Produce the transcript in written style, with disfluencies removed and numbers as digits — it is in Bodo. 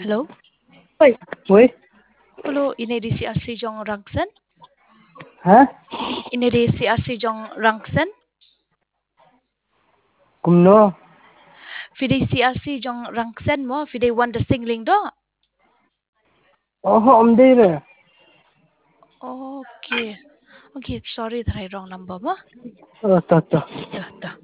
Hello? Oi, oi, Hello, ini si Asri Jong Rangsen. hả? Ini si Asri Jong Rangsen. Cùng nó. Fide si Asri Jong Rangsen mo, fide wan the singling do. Om đi rồi. Okay. Okay, sorry that I wrong number mo. Ờ, tờ. Da, da.